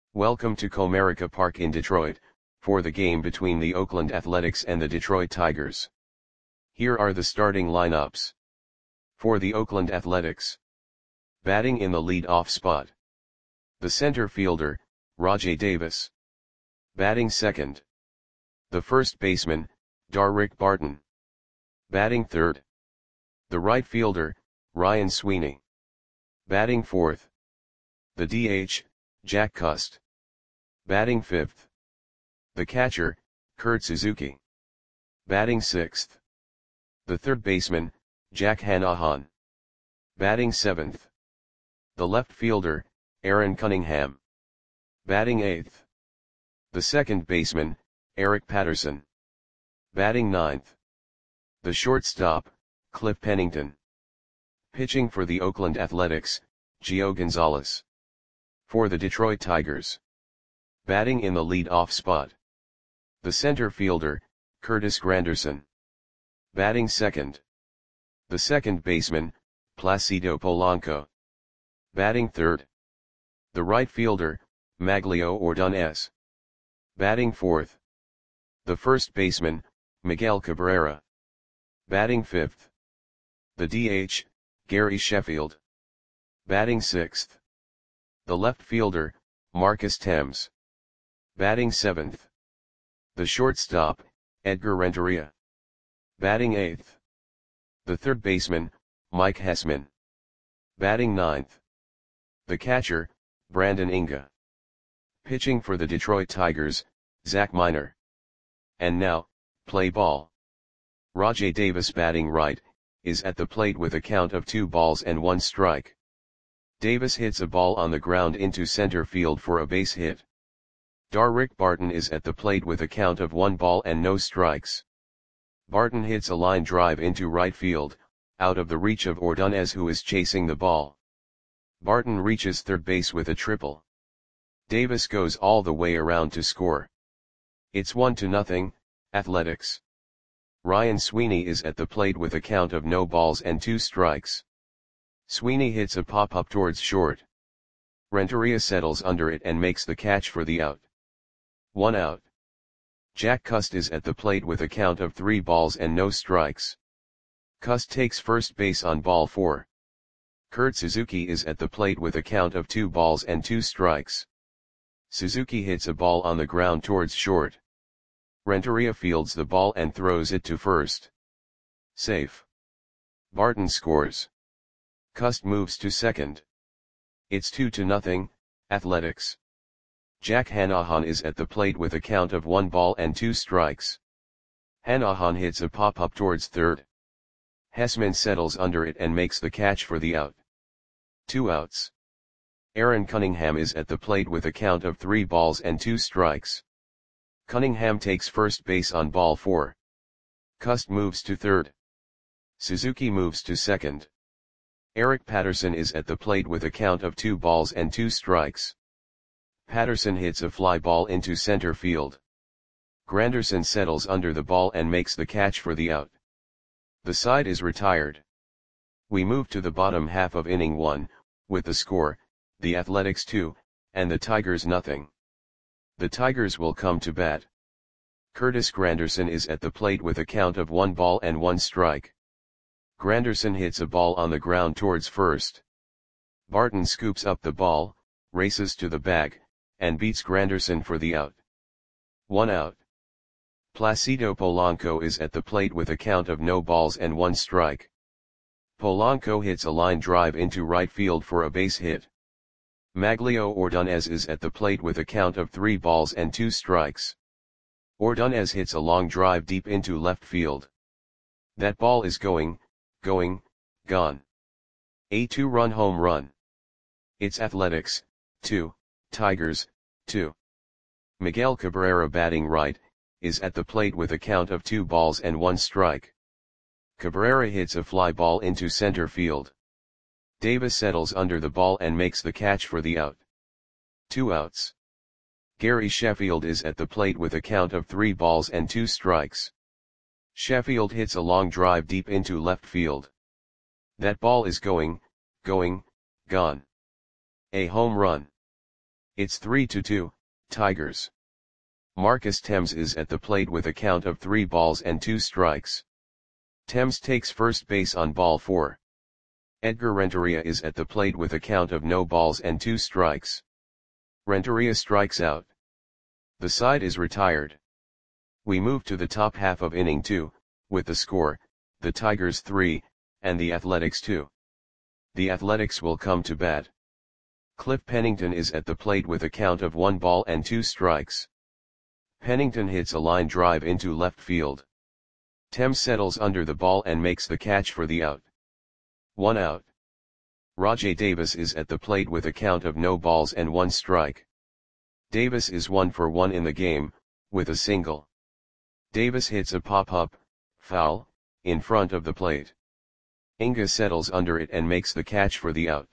Welcome to Comerica Park in Detroit, for the game between the Oakland Athletics and the Detroit Tigers. Here are the starting lineups. For the Oakland Athletics. Batting in the lead-off spot. The center fielder, Rajai Davis. Batting second. The first baseman, Darrick Barton. Batting third. The right fielder, Ryan Sweeney. Batting fourth. The DH, Jack Cust. Batting fifth. The catcher, Kurt Suzuki. Batting sixth. The third baseman, Jack Hanrahan. Batting seventh. The left fielder, Aaron Cunningham. Batting eighth. The second baseman, Eric Patterson. Batting ninth. The shortstop, Cliff Pennington. Pitching for the Oakland Athletics, Gio Gonzalez. For the Detroit Tigers. Batting in the lead-off spot. The center fielder, Curtis Granderson. Batting second. The second baseman, Placido Polanco. Batting third. The right fielder, Maglio Ordonez. Batting fourth. The first baseman, Miguel Cabrera. Batting fifth. The DH, Gary Sheffield. Batting sixth. The left fielder, Marcus Thames. Batting seventh. The shortstop, Edgar Renteria. Batting eighth. The third baseman, Mike Hessman. Batting ninth. The catcher, Brandon Inga. Pitching for the Detroit Tigers, Zach Miner. And now, play ball. Rajai Davis batting right, is at the plate with a count of 2 balls and 1 strike. Davis hits a ball on the ground into center field for a base hit. Darrick Barton is at the plate with a count of 1 ball and no strikes. Barton hits a line drive into right field, out of the reach of Ordonez, who is chasing the ball. Barton reaches third base with a triple. Davis goes all the way around to score. It's 1-0, Athletics. Ryan Sweeney is at the plate with a count of no balls and 2 strikes. Sweeney hits a pop-up towards short. Renteria settles under it and makes the catch for the out. 1 out. Jack Cust is at the plate with a count of 3 balls and no strikes. Cust takes first base on ball 4. Kurt Suzuki is at the plate with a count of 2 balls and 2 strikes. Suzuki hits a ball on the ground towards short. Renteria fields the ball and throws it to first. Safe. Barton scores. Cust moves to second. It's 2-0, Athletics. Jack Hanrahan is at the plate with a count of 1 ball and 2 strikes. Hanrahan hits a pop-up towards third. Hessman settles under it and makes the catch for the out. 2 outs. Aaron Cunningham is at the plate with a count of 3 balls and 2 strikes. Cunningham takes first base on ball 4. Cust moves to third. Suzuki moves to second. Eric Patterson is at the plate with a count of 2 balls and 2 strikes. Patterson hits a fly ball into center field. Granderson settles under the ball and makes the catch for the out. The side is retired. We move to the bottom half of inning 1, with the score, the Athletics 2, and the Tigers 0. The Tigers will come to bat. Curtis Granderson is at the plate with a count of 1 ball and 1 strike. Granderson hits a ball on the ground towards first. Barton scoops up the ball, races to the bag, and beats Granderson for the out. 1 out. Placido Polanco is at the plate with a count of no balls and 1 strike. Polanco hits a line drive into right field for a base hit. Maglio Ordonez is at the plate with a count of 3 balls and 2 strikes. Ordonez hits a long drive deep into left field. That ball is gone. A 2-run home run. It's Athletics, 2, Tigers, 2. Miguel Cabrera batting right, is at the plate with a count of 2 balls and 1 strike. Cabrera hits a fly ball into center field. Davis settles under the ball and makes the catch for the out. 2 outs. Gary Sheffield is at the plate with a count of 3 balls and 2 strikes. Sheffield hits a long drive deep into left field. That ball is gone. A home run. It's 3-2, Tigers. Marcus Thames is at the plate with a count of 3 balls and 2 strikes. Thames takes first base on ball 4. Edgar Renteria is at the plate with a count of no balls and 2 strikes. Renteria strikes out. The side is retired. We move to the top half of inning 2, with the score, the Tigers 3, and the Athletics 2. The Athletics will come to bat. Cliff Pennington is at the plate with a count of 1 ball and 2 strikes. Pennington hits a line drive into left field. Thames settles under the ball and makes the catch for the out. 1 out. Rajai Davis is at the plate with a count of no balls and 1 strike. Davis is 1 for 1 in the game, with a single. Davis hits a pop-up, foul, in front of the plate. Inga settles under it and makes the catch for the out.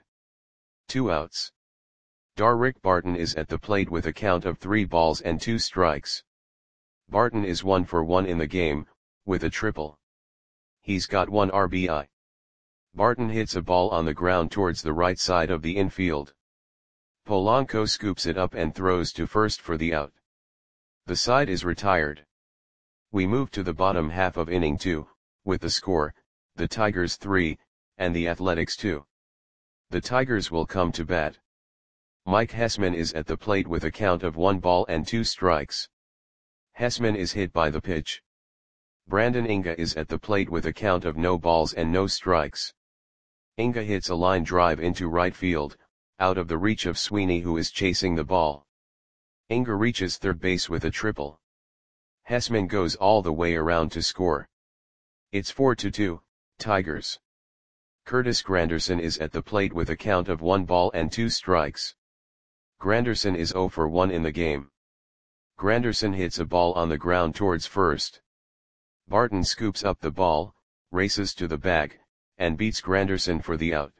2 outs. Darrick Barton is at the plate with a count of 3 balls and 2 strikes. Barton is 1 for 1 in the game, with a triple. He's got 1 RBI. Barton hits a ball on the ground towards the right side of the infield. Polanco scoops it up and throws to first for the out. The side is retired. We move to the bottom half of inning 2, with the score, the Tigers 3, and the Athletics 2. The Tigers will come to bat. Mike Hessman is at the plate with a count of 1 ball and 2 strikes. Hessman is hit by the pitch. Brandon Inga is at the plate with a count of no balls and no strikes. Inga hits a line drive into right field, out of the reach of Sweeney, who is chasing the ball. Inga reaches third base with a triple. Hessman goes all the way around to score. It's 4-2, Tigers. Curtis Granderson is at the plate with a count of 1 ball and 2 strikes. Granderson is 0 for 1 in the game. Granderson hits a ball on the ground towards first. Barton scoops up the ball, races to the bag, and beats Granderson for the out.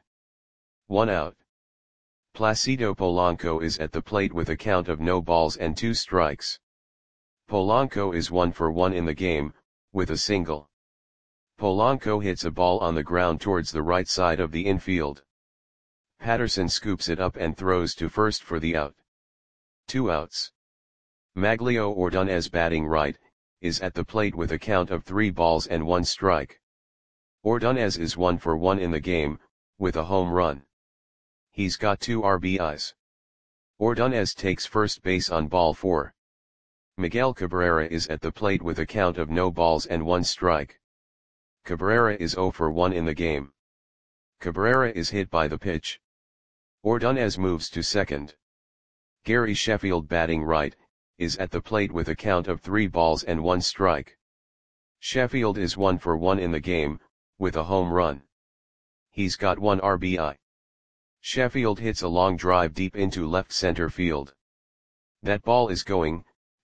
1 out. Placido Polanco is at the plate with a count of no balls and 2 strikes. Polanco is 1 for 1 in the game, with a single. Polanco hits a ball on the ground towards the right side of the infield. Patterson scoops it up and throws to first for the out. 2 outs. Maglio Ordonez, batting right, is at the plate with a count of 3 balls and 1 strike. Ordonez is 1 for 1 in the game, with a home run. He's got 2 RBIs. Ordonez takes first base on ball 4. Miguel Cabrera is at the plate with a count of no balls and 1 strike. Cabrera is 0 for 1 in the game. Cabrera is hit by the pitch. Ordonez moves to second. Gary Sheffield, batting right, is at the plate with a count of 3 balls and 1 strike. Sheffield is 1 for 1 in the game, with a home run. He's got 1 RBI. Sheffield hits a long drive deep into left center field. That ball is gone.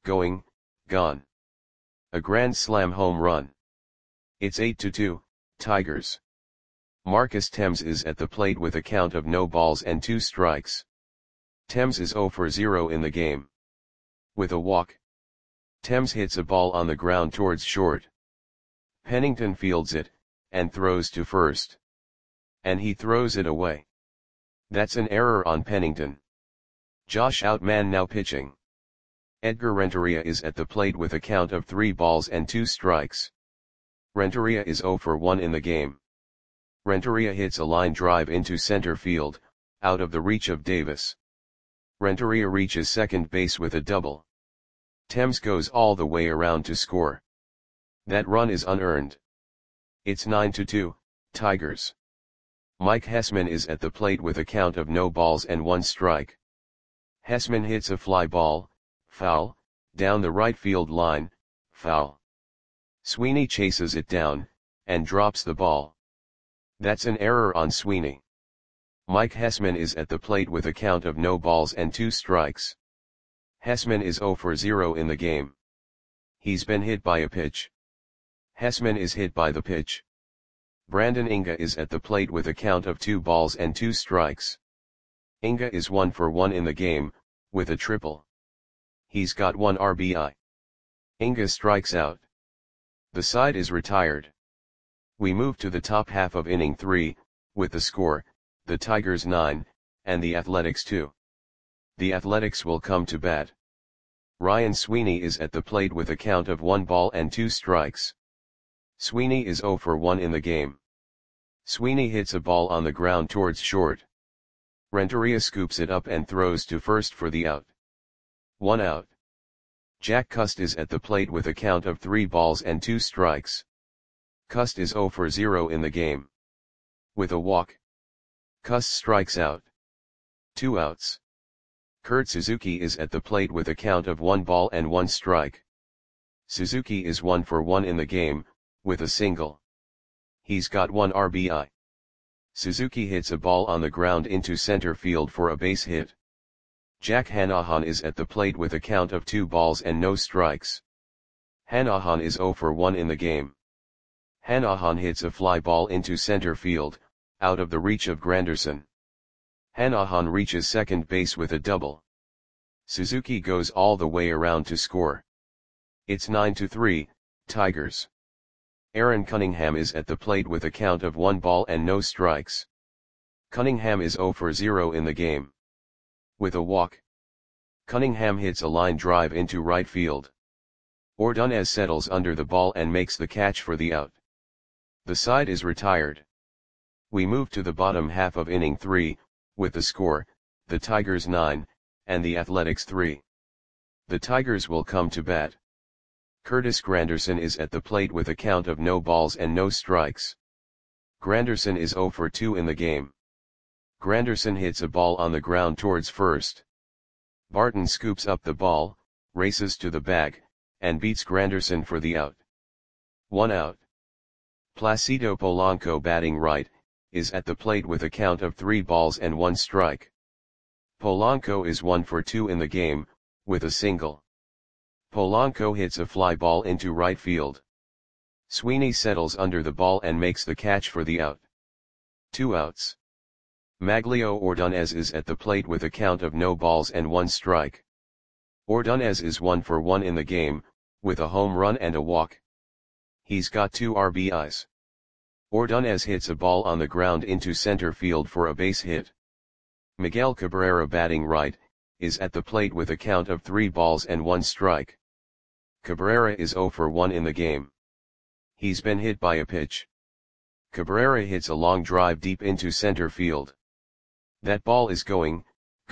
A grand slam home run. It's 8-2, Tigers. Marcus Thames is at the plate with a count of no balls and 2 strikes. Thames is 0 for 0 in the game. With a walk. Thames hits a ball on the ground towards short. Pennington fields it, and throws to first. And he throws it away. That's an error on Pennington. Josh Outman now pitching. Edgar Renteria is at the plate with a count of 3 balls and 2 strikes. Renteria is 0 for 1 in the game. Renteria hits a line drive into center field, out of the reach of Davis. Renteria reaches second base with a double. Thames goes all the way around to score. That run is unearned. It's 9-2, Tigers. Mike Hessman is at the plate with a count of no balls and 1 strike. Hessman hits a fly ball, foul, down the right field line, foul. Sweeney chases it down, and drops the ball. That's an error on Sweeney. Mike Hessman is at the plate with a count of no balls and 2 strikes. Hessman is 0 for 0 in the game. He's been hit by a pitch. Hessman is hit by the pitch. Brandon Inga is at the plate with a count of 2 balls and 2 strikes. Inga is 1 for 1 in the game, with a triple. He's got 1 RBI. Inga strikes out. The side is retired. We move to the top half of inning 3, with the score, the Tigers 9, and the Athletics 2. The Athletics will come to bat. Ryan Sweeney is at the plate with a count of 1 ball and 2 strikes. Sweeney is 0 for 1 in the game. Sweeney hits a ball on the ground towards short. Renteria scoops it up and throws to first for the out. 1 out. Jack Cust is at the plate with a count of 3 balls and 2 strikes. Cust is 0 for 0 in the game. With a walk, Cust strikes out. 2 outs. Kurt Suzuki is at the plate with a count of 1 ball and 1 strike. Suzuki is 1 for 1 in the game, with a single. He's got 1 RBI. Suzuki hits a ball on the ground into center field for a base hit. Jack Hanahan is at the plate with a count of 2 balls and no strikes. Hanahan is 0 for 1 in the game. Hanahan hits a fly ball into center field, out of the reach of Granderson. Hanahan reaches second base with a double. Suzuki goes all the way around to score. It's 9-3, Tigers. Aaron Cunningham is at the plate with a count of 1 ball and no strikes. Cunningham is 0 for 0 in the game. With a walk, Cunningham hits a line drive into right field. Ordonez settles under the ball and makes the catch for the out. The side is retired. We move to the bottom half of inning 3, with the score, the Tigers 9, and the Athletics 3. The Tigers will come to bat. Curtis Granderson is at the plate with a count of no balls and no strikes. Granderson is 0 for 2 in the game. Granderson hits a ball on the ground towards first. Barton scoops up the ball, races to the bag, and beats Granderson for the out. 1 out. Placido Polanco, batting right, is at the plate with a count of 3 balls and 1 strike. Polanco is 1 for 2 in the game, with a single. Polanco hits a fly ball into right field. Sweeney settles under the ball and makes the catch for the out. 2 outs. Maglio Ordonez is at the plate with a count of no balls and 1 strike. Ordonez is 1 for 1 in the game, with a home run and a walk. He's got 2 RBIs. Ordonez hits a ball on the ground into center field for a base hit. Miguel Cabrera, batting right, is at the plate with a count of 3 balls and 1 strike. Cabrera is 0 for 1 in the game. He's been hit by a pitch. Cabrera hits a long drive deep into center field. That ball is gone.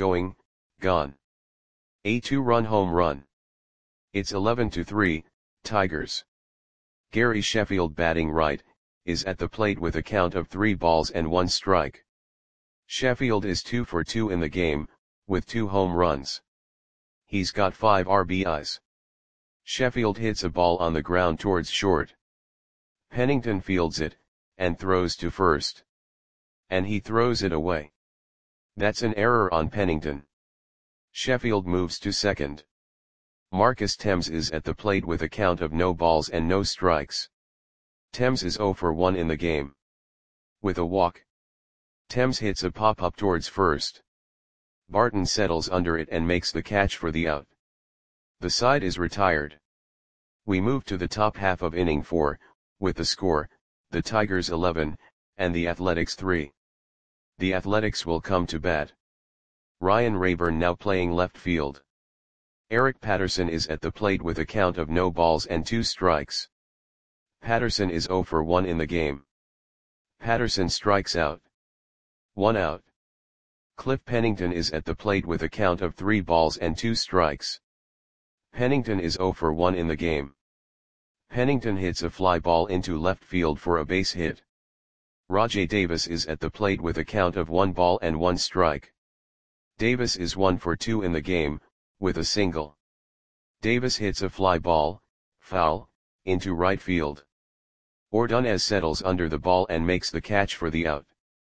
A 2-run home run. It's 11-3, Tigers. Gary Sheffield, batting right, is at the plate with a count of 3 balls and 1 strike. Sheffield is 2 for 2 in the game, with 2 home runs. He's got 5 RBIs. Sheffield hits a ball on the ground towards short. Pennington fields it, and throws to first. And he throws it away. That's an error on Pennington. Sheffield moves to second. Marcus Thames is at the plate with a count of no balls and no strikes. Thames is 0 for 1 in the game. With a walk, Thames hits a pop-up towards first. Barton settles under it and makes the catch for the out. The side is retired. We move to the top half of inning 4, with the score, the Tigers 11, and the Athletics 3. The Athletics will come to bat. Ryan Rayburn now playing left field. Eric Patterson is at the plate with a count of no balls and 2 strikes. Patterson is 0 for 1 in the game. Patterson strikes out. 1 out. Cliff Pennington is at the plate with a count of 3 balls and 2 strikes. Pennington is 0 for 1 in the game. Pennington hits a fly ball into left field for a base hit. Rajai Davis is at the plate with a count of 1 ball and 1 strike. Davis is 1 for 2 in the game, with a single. Davis hits a fly ball, foul, into right field. Ordonez settles under the ball and makes the catch for the out.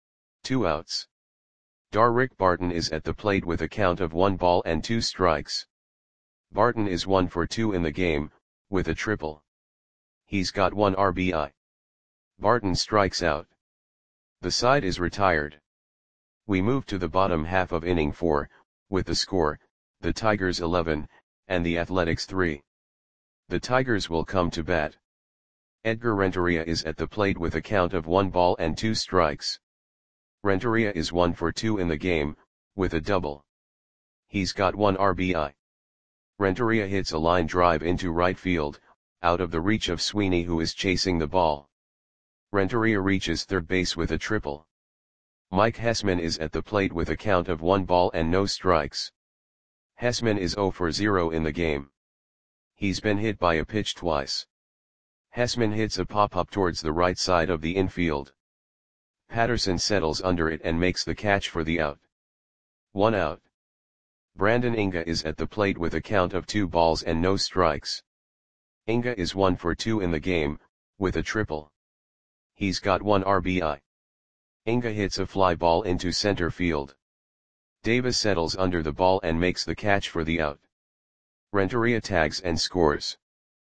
2 outs. Darrick Barton is at the plate with a count of 1 ball and 2 strikes. Barton is 1 for 2 in the game, with a triple. He's got 1 RBI. Barton strikes out. The side is retired. We move to the bottom half of inning 4, with the score, the Tigers 11, and the Athletics 3. The Tigers will come to bat. Edgar Renteria is at the plate with a count of 1 ball and 2 strikes. Renteria is 1 for 2 in the game, with a double. He's got 1 RBI. Renteria hits a line drive into right field, out of the reach of Sweeney who is chasing the ball. Renteria reaches third base with a triple. Mike Hessman is at the plate with a count of 1 ball and no strikes. Hessman is 0 for 0 in the game. He's been hit by a pitch twice. Hessman hits a pop-up towards the right side of the infield. Patterson settles under it and makes the catch for the out. 1 out. Brandon Inga is at the plate with a count of 2 balls and no strikes. Inga is 1 for 2 in the game, with a triple. He's got 1 RBI. Inga hits a fly ball into center field. Davis settles under the ball and makes the catch for the out. Renteria tags and scores.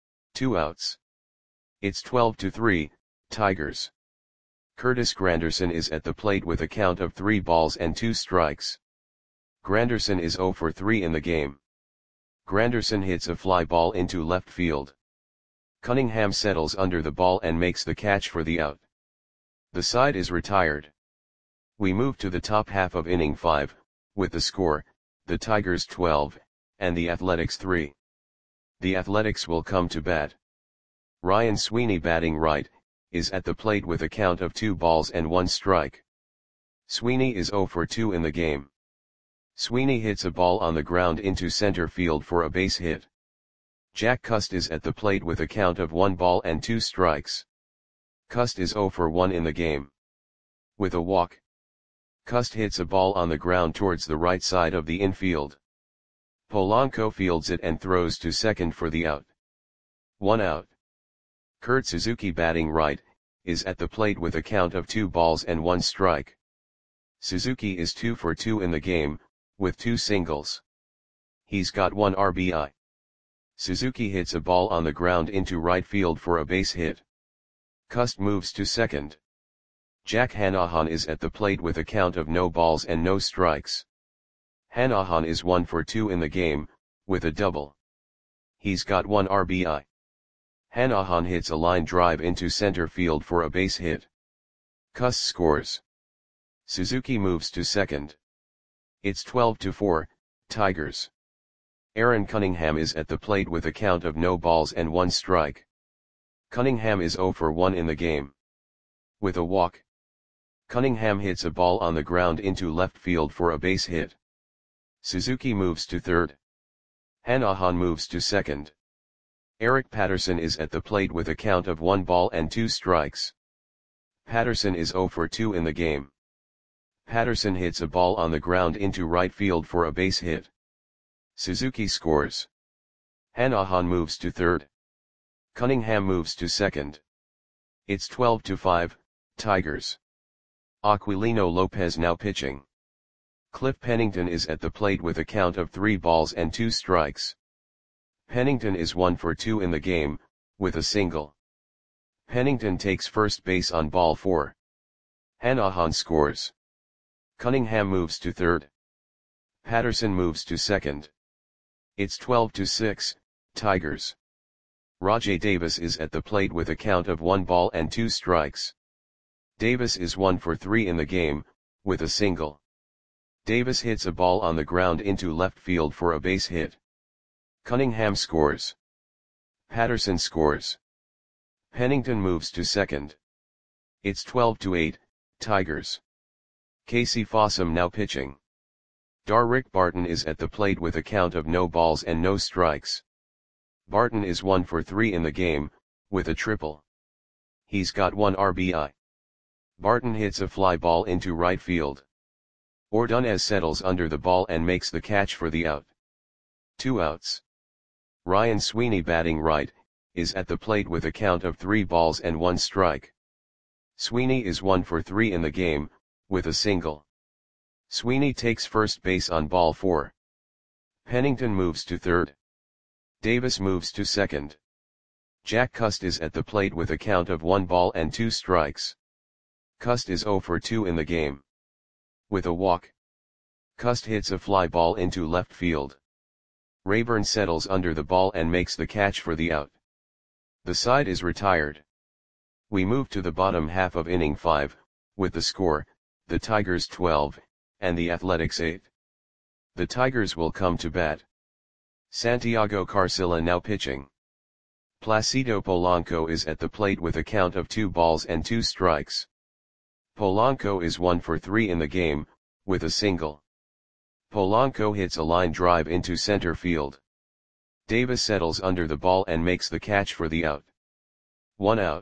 2 outs. It's 12-3, Tigers. Curtis Granderson is at the plate with a count of 3 balls and 2 strikes. Granderson is 0 for 3 in the game. Granderson hits a fly ball into left field. Cunningham settles under the ball and makes the catch for the out. The side is retired. We move to the top half of inning 5, with the score, the Tigers 12, and the Athletics 3. The Athletics will come to bat. Ryan Sweeney, batting right, is at the plate with a count of 2 balls and 1 strike. Sweeney is 0 for 2 in the game. Sweeney hits a ball on the ground into center field for a base hit. Jack Cust is at the plate with a count of 1 ball and 2 strikes. Cust is 0 for 1 in the game. With a walk. Cust hits a ball on the ground towards the right side of the infield. Polanco fields it and throws to second for the out. 1 out. Kurt Suzuki, batting right, is at the plate with a count of 2 balls and 1 strike. Suzuki is 2 for 2 in the game, with 2 singles. He's got 1 RBI. Suzuki hits a ball on the ground into right field for a base hit. Cust moves to second. Jack Hanahan is at the plate with a count of no balls and no strikes. Hanahan is 1 for 2 in the game, with a double. He's got 1 RBI. Hanahan hits a line drive into center field for a base hit. Cust scores. Suzuki moves to second. It's 12-4, Tigers. Aaron Cunningham is at the plate with a count of no balls and 1 strike. Cunningham is 0 for 1 in the game. With a walk. Cunningham hits a ball on the ground into left field for a base hit. Suzuki moves to third. Hanahan moves to second. Eric Patterson is at the plate with a count of 1 ball and 2 strikes. Patterson is 0 for 2 in the game. Patterson hits a ball on the ground into right field for a base hit. Suzuki scores. Hanahan moves to third. Cunningham moves to second. It's 12-5, Tigers. Aquilino Lopez now pitching. Cliff Pennington is at the plate with a count of 3 balls and 2 strikes. Pennington is 1 for 2 in the game, with a single. Pennington takes first base on ball 4. Hanahan scores. Cunningham moves to third. Patterson moves to second. It's 12-6, Tigers. Rajai Davis is at the plate with a count of 1 ball and 2 strikes. Davis is 1 for 3 in the game, with a single. Davis hits a ball on the ground into left field for a base hit. Cunningham scores. Patterson scores. Pennington moves to second. It's 12-8, Tigers. Casey Fossum now pitching. Darrick Barton is at the plate with a count of no balls and no strikes. Barton is 1 for 3 in the game, with a triple. He's got 1 RBI. Barton hits a fly ball into right field. Ordonez settles under the ball and makes the catch for the out. 2 outs. Ryan Sweeney, batting right, is at the plate with a count of 3 balls and 1 strike. Sweeney is 1 for 3 in the game, with a single. Sweeney takes first base on ball 4. Pennington moves to third. Davis moves to second. Jack Cust is at the plate with a count of 1 ball and 2 strikes. Cust is 0 for 2 in the game. With a walk. Cust hits a fly ball into left field. Rayburn settles under the ball and makes the catch for the out. The side is retired. We move to the bottom half of inning 5, with the score, the Tigers 12, and the Athletics 8. The Tigers will come to bat. Santiago Carcilla now pitching. Placido Polanco is at the plate with a count of 2 balls and 2 strikes. Polanco is 1 for 3 in the game, with a single. Polanco hits a line drive into center field. Davis settles under the ball and makes the catch for the out. 1 out.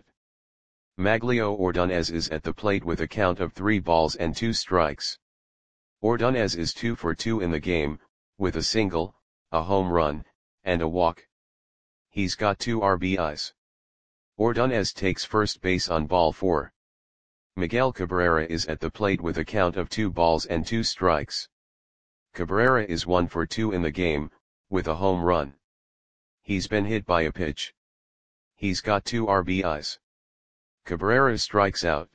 Maglio Ordonez is at the plate with a count of 3 balls and 2 strikes. Ordonez is 2 for 2 in the game, with a single, a home run, and a walk. He's got 2 RBIs. Ordonez takes first base on ball 4. Miguel Cabrera is at the plate with a count of 2 balls and 2 strikes. Cabrera is 1 for 2 in the game, with a home run. He's been hit by a pitch. He's got 2 RBIs. Cabrera strikes out.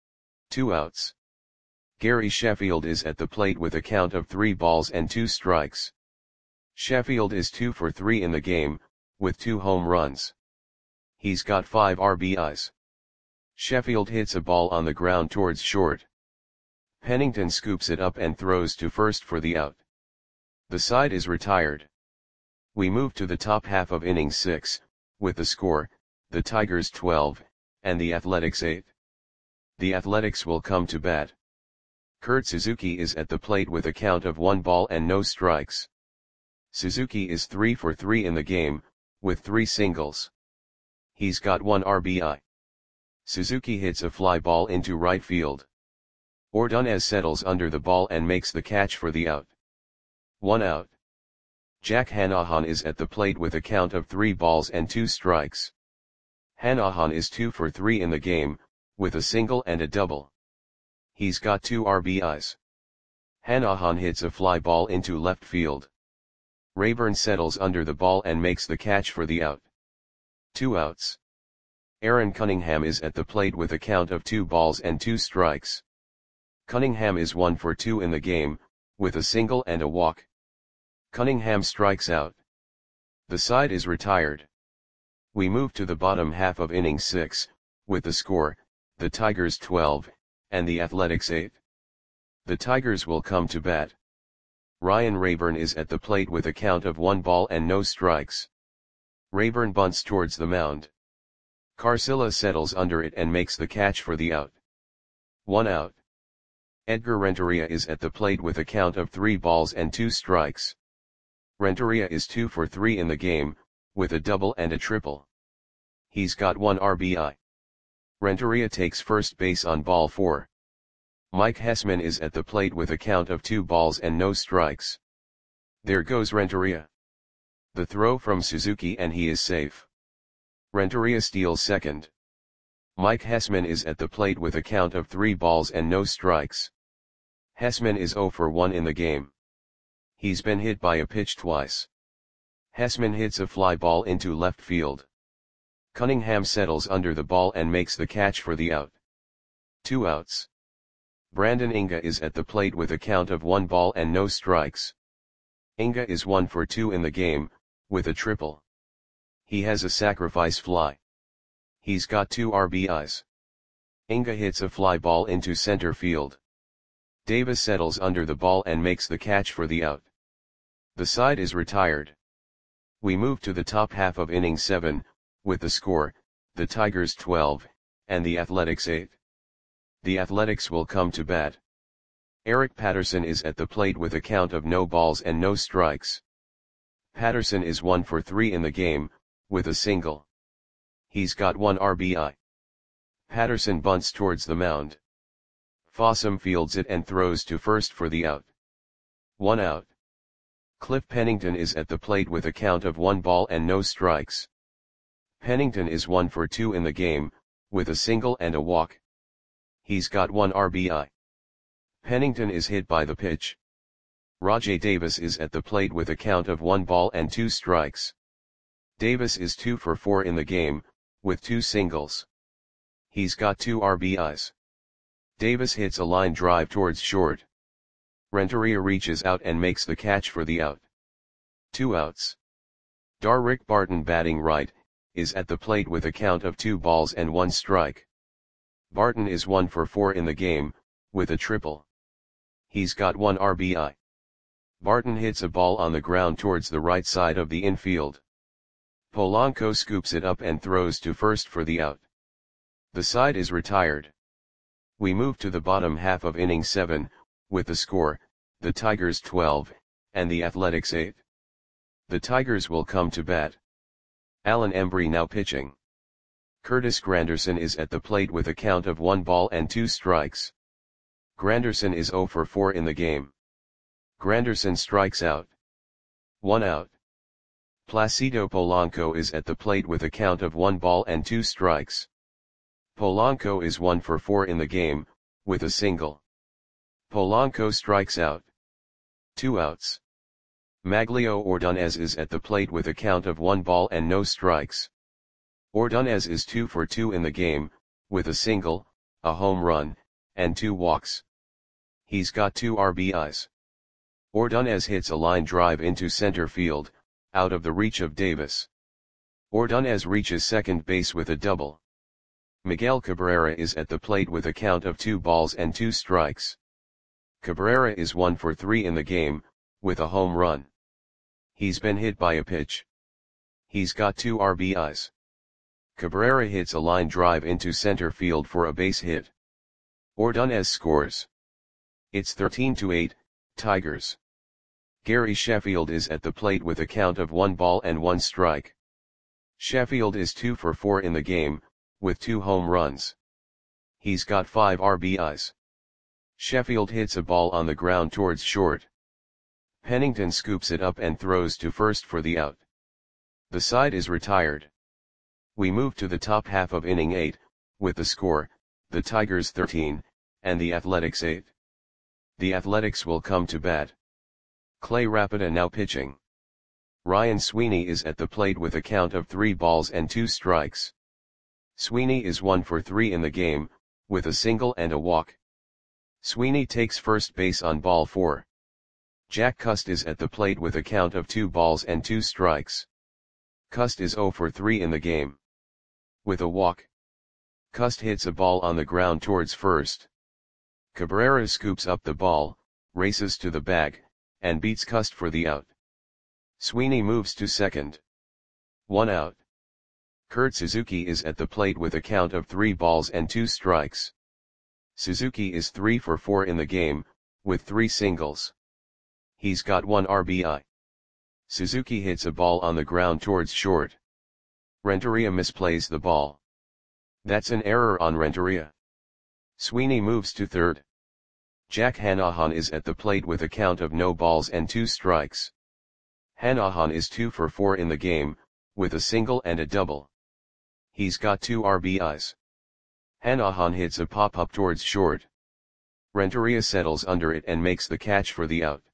2 outs. Gary Sheffield is at the plate with a count of 3 balls and 2 strikes. Sheffield is 2 for 3 in the game, with 2 home runs. He's got 5 RBIs. Sheffield hits a ball on the ground towards short. Pennington scoops it up and throws to first for the out. The side is retired. We move to the top half of inning 6, with the score, the Tigers 12, and the Athletics 8. The Athletics will come to bat. Kurt Suzuki is at the plate with a count of 1 ball and no strikes. Suzuki is 3 for 3 in the game, with 3 singles. He's got 1 RBI. Suzuki hits a fly ball into right field. Ordonez settles under the ball and makes the catch for the out. 1 out. Jack Hanahan is at the plate with a count of 3 balls and 2 strikes. Hanahan is 2 for 3 in the game, with a single and a double. He's got 2 RBIs. Hanahan hits a fly ball into left field. Rayburn settles under the ball and makes the catch for the out. 2 outs. Aaron Cunningham is at the plate with a count of 2 balls and 2 strikes. Cunningham is 1 for 2 in the game, with a single and a walk. Cunningham strikes out. The side is retired. We move to the bottom half of inning 6, with the score, the Tigers 12, and the Athletics 8. The Tigers will come to bat. Ryan Rayburn is at the plate with a count of 1 ball and no strikes. Rayburn bunts towards the mound. Carcilla settles under it and makes the catch for the out. 1 out. Edgar Renteria is at the plate with a count of 3 balls and 2 strikes. Renteria is 2 for 3 in the game, with a double and a triple. He's got 1 RBI. Renteria takes first base on ball 4. Mike Hessman is at the plate with a count of 2 balls and no strikes. There goes Renteria. The throw from Suzuki and he is safe. Renteria steals second. Mike Hessman is at the plate with a count of 3 balls and no strikes. Hessman is 0 for 1 in the game. He's been hit by a pitch twice. Hessman hits a fly ball into left field. Cunningham settles under the ball and makes the catch for the out. 2 outs. Brandon Inga is at the plate with a count of 1 ball and no strikes. Inga is 1 for 2 in the game, with a triple. He has a sacrifice fly. He's got 2 RBIs. Inga hits a fly ball into center field. Davis settles under the ball and makes the catch for the out. The side is retired. We move to the top half of inning 7, with the score, the Tigers 12, and the Athletics 8. The Athletics will come to bat. Eric Patterson is at the plate with a count of no balls and no strikes. Patterson is 1 for 3 in the game, with a single. He's got 1 RBI. Patterson bunts towards the mound. Fossum fields it and throws to first for the out. 1 out. Cliff Pennington is at the plate with a count of 1 ball and no strikes. Pennington is 1 for 2 in the game, with a single and a walk. He's got 1 RBI. Pennington is hit by the pitch. Rajai Davis is at the plate with a count of 1 ball and 2 strikes. Davis is 2 for 4 in the game, with 2 singles. He's got 2 RBIs. Davis hits a line drive towards short. Renteria reaches out and makes the catch for the out. 2 outs. Darrick Barton, batting right, is at the plate with a count of 2 balls and 1 strike. Barton is 1 for 4 in the game, with a triple. He's got 1 RBI. Barton hits a ball on the ground towards the right side of the infield. Polanco scoops it up and throws to first for the out. The side is retired. We move to the bottom half of inning 7, with the score, the Tigers 12, and the Athletics 8. The Tigers will come to bat. Alan Embry now pitching. Curtis Granderson is at the plate with a count of 1 ball and 2 strikes. Granderson is 0 for 4 in the game. Granderson strikes out. 1 out. Placido Polanco is at the plate with a count of 1 ball and 2 strikes. Polanco is 1 for 4 in the game, with a single. Polanco strikes out. 2 outs. Maglio Ordonez is at the plate with a count of 1 ball and no strikes. Ordonez is 2 for 2 in the game, with a single, a home run, and 2 walks. He's got 2 RBIs. Ordonez hits a line drive into center field, out of the reach of Davis. Ordonez reaches second base with a double. Miguel Cabrera is at the plate with a count of 2 balls and 2 strikes. Cabrera is 1 for 3 in the game, with a home run. He's been hit by a pitch. He's got 2 RBIs. Cabrera hits a line drive into center field for a base hit. Ordonez scores. It's 13-8, Tigers. Gary Sheffield is at the plate with a count of 1 ball and 1 strike. Sheffield is 2 for 4 in the game, with 2 home runs. He's got 5 RBIs. Sheffield hits a ball on the ground towards short. Pennington scoops it up and throws to first for the out. The side is retired. We move to the top half of inning 8, with the score, the Tigers 13, and the Athletics 8. The Athletics will come to bat. Clay Rapida now pitching. Ryan Sweeney is at the plate with a count of 3 balls and 2 strikes. Sweeney is 1 for 3 in the game, with a single and a walk. Sweeney takes first base on ball 4. Jack Cust is at the plate with a count of 2 balls and 2 strikes. Cust is 0 for 3 in the game. With a walk. Cust hits a ball on the ground towards first. Cabrera scoops up the ball, races to the bag, and beats Cust for the out. Sweeney moves to second. 1 out. Kurt Suzuki is at the plate with a count of 3 balls and 2 strikes. Suzuki is 3 for 4 in the game, with 3 singles. He's got 1 RBI. Suzuki hits a ball on the ground towards short. Renteria misplays the ball. That's an error on Renteria. Sweeney moves to third. Jack Hanahan is at the plate with a count of no balls and 2 strikes. Hanahan is 2 for 4 in the game, with a single and a double. He's got 2 RBIs. Hanahan hits a pop-up towards short. Renteria settles under it and makes the catch for the out.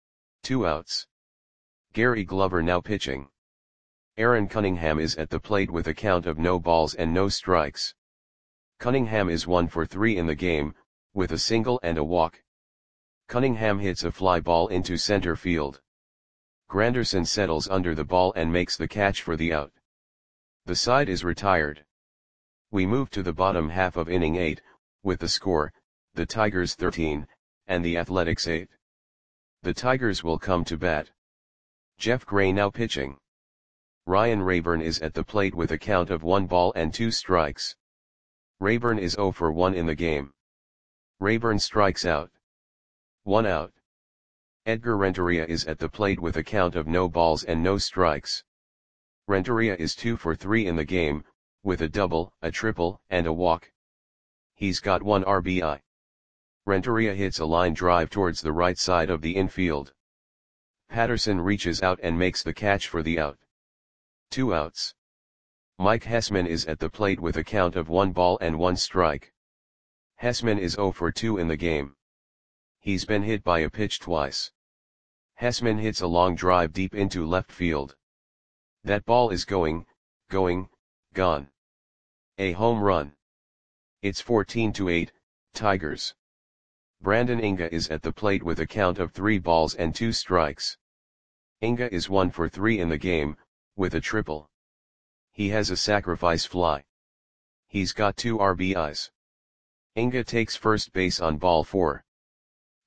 2 outs. Gary Glover now pitching. Aaron Cunningham is at the plate with a count of no balls and no strikes. Cunningham is 1 for 3 in the game, with a single and a walk. Cunningham hits a fly ball into center field. Granderson settles under the ball and makes the catch for the out. The side is retired. We move to the bottom half of inning 8, with the score, the Tigers 13, and the Athletics 8. The Tigers will come to bat. Jeff Gray now pitching. Ryan Rayburn is at the plate with a count of 1 ball and 2 strikes. Rayburn is 0 for 1 in the game. Rayburn strikes out. 1 out. Edgar Renteria is at the plate with a count of no balls and no strikes. Renteria is 2 for 3 in the game, with a double, a triple, and a walk. He's got 1 RBI. Renteria hits a line drive towards the right side of the infield. Patterson reaches out and makes the catch for the out. 2 outs. Mike Hessman is at the plate with a count of 1 ball and 1 strike. Hessman is 0 for 2 in the game. He's been hit by a pitch twice. Hessman hits a long drive deep into left field. That ball is gone. A home run. It's 14-8, Tigers. Brandon Inga is at the plate with a count of 3 balls and 2 strikes. Inga is 1 for 3 in the game, with a triple. He has a sacrifice fly. He's got 2 RBIs. Inga takes first base on ball 4.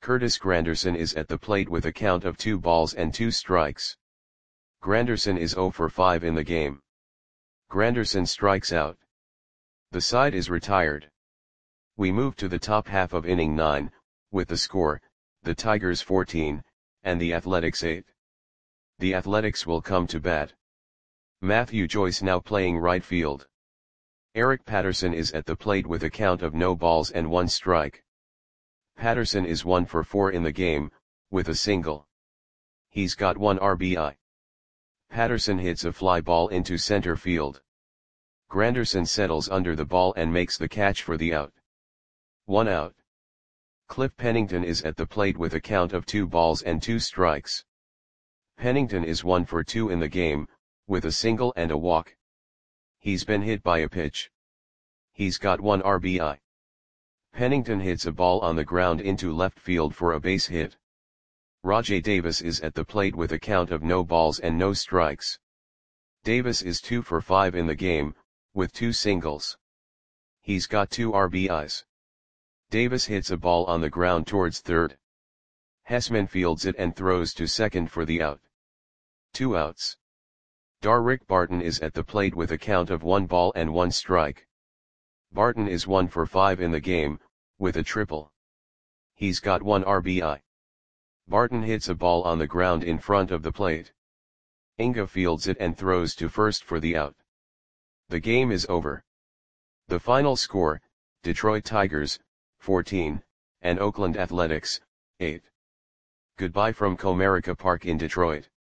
Curtis Granderson is at the plate with a count of 2 balls and 2 strikes. Granderson is 0 for 5 in the game. Granderson strikes out. The side is retired. We move to the top half of inning 9, with the score, the Tigers 14, and the Athletics 8. The Athletics will come to bat. Matthew Joyce now playing right field. Eric Patterson is at the plate with a count of no balls and 1 strike. Patterson is 1 for 4 in the game, with a single. He's got 1 RBI. Patterson hits a fly ball into center field. Granderson settles under the ball and makes the catch for the out. 1 out. Cliff Pennington is at the plate with a count of 2 balls and 2 strikes. Pennington is 1 for 2 in the game, with a single and a walk. He's been hit by a pitch. He's got 1 RBI. Pennington hits a ball on the ground into left field for a base hit. Rajai Davis is at the plate with a count of no balls and no strikes. Davis is 2 for 5 in the game, with 2 singles. He's got 2 RBIs. Davis hits a ball on the ground towards third. Hessman fields it and throws to second for the out. 2 outs. Darrick Barton is at the plate with a count of 1 ball and 1 strike. Barton is 1 for 5 in the game, with a triple. He's got 1 RBI. Barton hits a ball on the ground in front of the plate. Inga fields it and throws to first for the out. The game is over. The final score, Detroit Tigers, 14, and Oakland Athletics, 8. Goodbye from Comerica Park in Detroit.